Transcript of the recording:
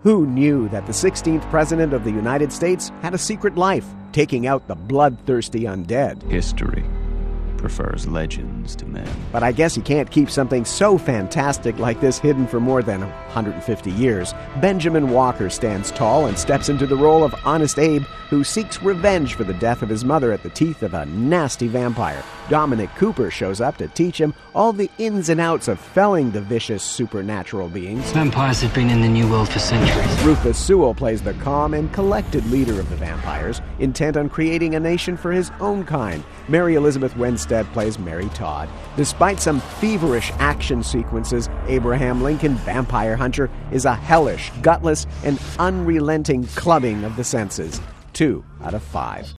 Who knew that the 16th President of the United States had a secret life, taking out the bloodthirsty undead? History prefers legends to men. But I guess you can't keep something so fantastic like this hidden for more than 150 years. Benjamin Walker stands tall and steps into the role of Honest Abe, who seeks revenge for the death of his mother at the teeth of a nasty vampire. Dominic Cooper shows up to teach him all the ins and outs of felling the vicious supernatural beings. Vampires have been in the New World for centuries. Rufus Sewell plays the calm and collected leader of the vampires, intent on creating a nation for his own kind. Mary Elizabeth Winstead plays Mary Todd. Despite some feverish action sequences, Abraham Lincoln, Vampire Hunter, is a hellish, gutless, and unrelenting clubbing of the senses. 2 out of 5.